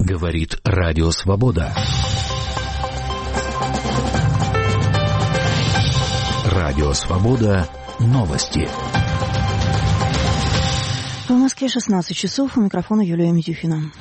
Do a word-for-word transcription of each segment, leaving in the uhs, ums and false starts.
Говорит Радио Свобода. Радио Свобода. Новости. В Москве шестнадцать часов. У микрофона Юлия Медюхина.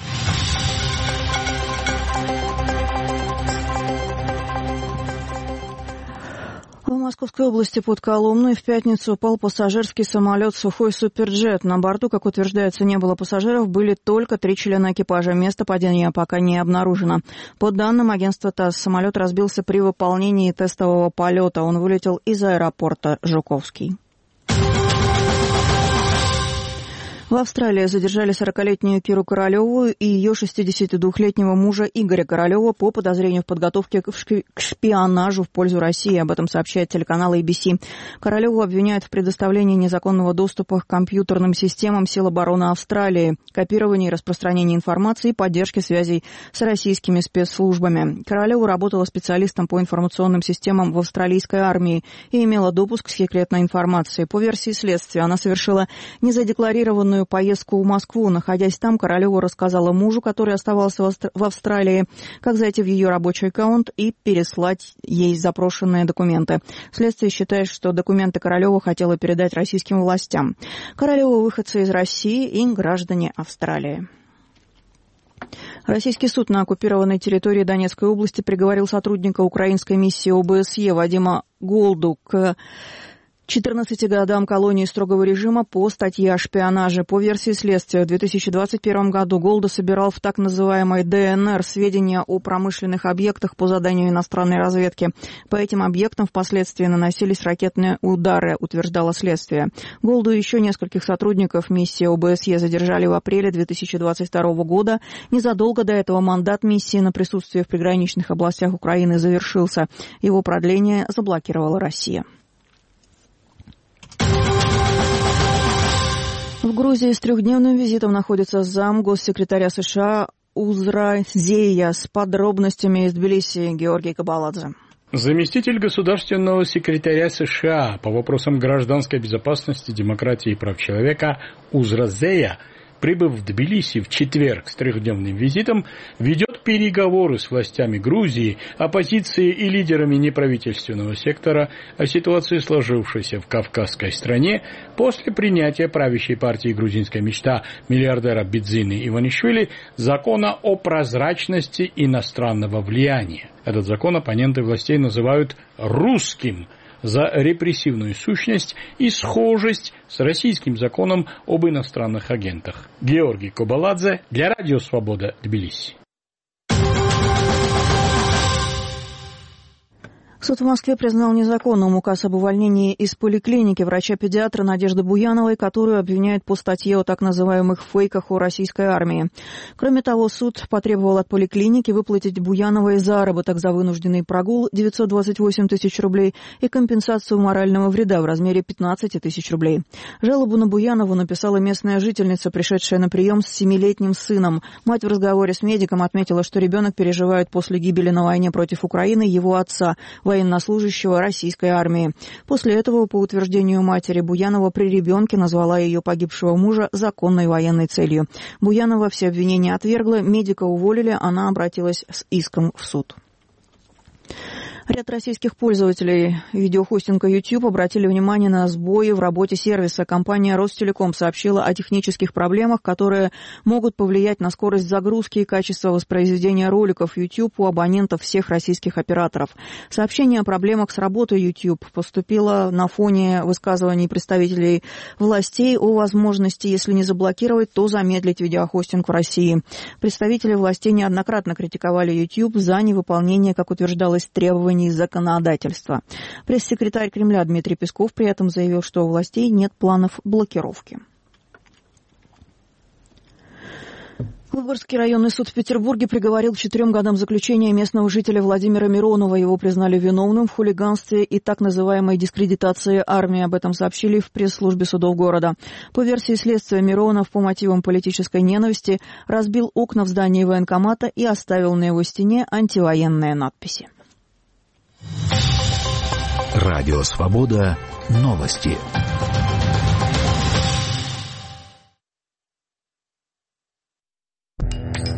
В Московской области под Коломной в пятницу упал пассажирский самолет «Сухой Суперджет». На борту, как утверждается, не было пассажиров, были только три члена экипажа. Место падения пока не обнаружено. По данным агентства ТАСС, самолет разбился при выполнении тестового полета. Он вылетел из аэропорта Жуковский. В Австралии задержали сорокалетнюю Киру Королеву и ее шестидесятидвухлетнего мужа Игоря Королева по подозрению в подготовке к шпионажу в пользу России. Об этом сообщает телеканал эй би си. Королеву обвиняют в предоставлении незаконного доступа к компьютерным системам сил обороны Австралии, копировании и распространении информации и поддержке связей с российскими спецслужбами. Королева работала специалистом по информационным системам в австралийской армии и имела допуск к секретной информации. По версии следствия, она совершила незадекларированную поездку в Москву. Находясь там, Королева рассказала мужу, который оставался в Австралии, как зайти в ее рабочий аккаунт и переслать ей запрошенные документы. Следствие считает, что документы Королева хотела передать российским властям. Королева — выходцы из России и граждане Австралии. Российский суд на оккупированной территории Донецкой области приговорил сотрудника украинской миссии о бэ эс е Вадима Голду к четырнадцати годам колонии строгого режима по статье о шпионаже. По версии следствия, в две тысячи двадцать первом году Голда собирал в так называемой дэ эн эр сведения о промышленных объектах по заданию иностранной разведки. По этим объектам впоследствии наносились ракетные удары, утверждало следствие. Голду и еще нескольких сотрудников миссии о бэ эс е задержали в апреле две тысячи двадцать второго года. Незадолго до этого мандат миссии на присутствие в приграничных областях Украины завершился. Его продление заблокировала Россия. В Грузии с трехдневным визитом находится зам госсекретаря США Узра Зея. С подробностями из Тбилиси Георгий Кабаладзе. Заместитель государственного секретаря США по вопросам гражданской безопасности, демократии и прав человека Узра Зея, прибыв в Тбилиси в четверг с трехдневным визитом, ведет переговоры с властями Грузии, оппозицией и лидерами неправительственного сектора о ситуации, сложившейся в Кавказской стране после принятия правящей партии «Грузинская мечта» миллиардера Бидзины Иванишвили закона о прозрачности иностранного влияния. Этот закон оппоненты властей называют «русским» за репрессивную сущность и схожесть с российским законом об иностранных агентах. Георгий Кабаладзе для Радио Свобода, Тбилиси. Суд в Москве признал незаконным указ об увольнении из поликлиники врача-педиатра Надежды Буяновой, которую обвиняют по статье о так называемых фейках о российской армии. Кроме того, суд потребовал от поликлиники выплатить Буяновой заработок за вынужденный прогул девятьсот двадцать восемь тысяч рублей и компенсацию морального вреда в размере пятнадцать тысяч рублей. Жалобу на Буянову написала местная жительница, пришедшая на прием с семилетним сыном. Мать в разговоре с медиком отметила, что ребенок переживает после гибели на войне против Украины его отца, военнослужащего российской армии. После этого, по утверждению матери, Буянова при ребенке назвала ее погибшего мужа законной военной целью. Буянова все обвинения отвергла, медика уволили, она обратилась с иском в суд. Ряд российских пользователей видеохостинга YouTube обратили внимание на сбои в работе сервиса. Компания Ростелеком сообщила о технических проблемах, которые могут повлиять на скорость загрузки и качество воспроизведения роликов YouTube у абонентов всех российских операторов. Сообщение о проблемах с работой YouTube поступило на фоне высказываний представителей властей о возможности, если не заблокировать, то замедлить видеохостинг в России. Представители властей неоднократно критиковали YouTube за невыполнение, как утверждалось, требований законодательства. Пресс-секретарь Кремля Дмитрий Песков при этом заявил, что у властей нет планов блокировки. Выборгский районный суд в Петербурге приговорил к четырем годам заключения местного жителя Владимира Миронова. Его признали виновным в хулиганстве и так называемой дискредитации армии. Об этом сообщили в пресс-службе судов города. По версии следствия, Миронов по мотивам политической ненависти разбил окна в здании военкомата и оставил на его стене антивоенные надписи. Радио Свобода. Новости.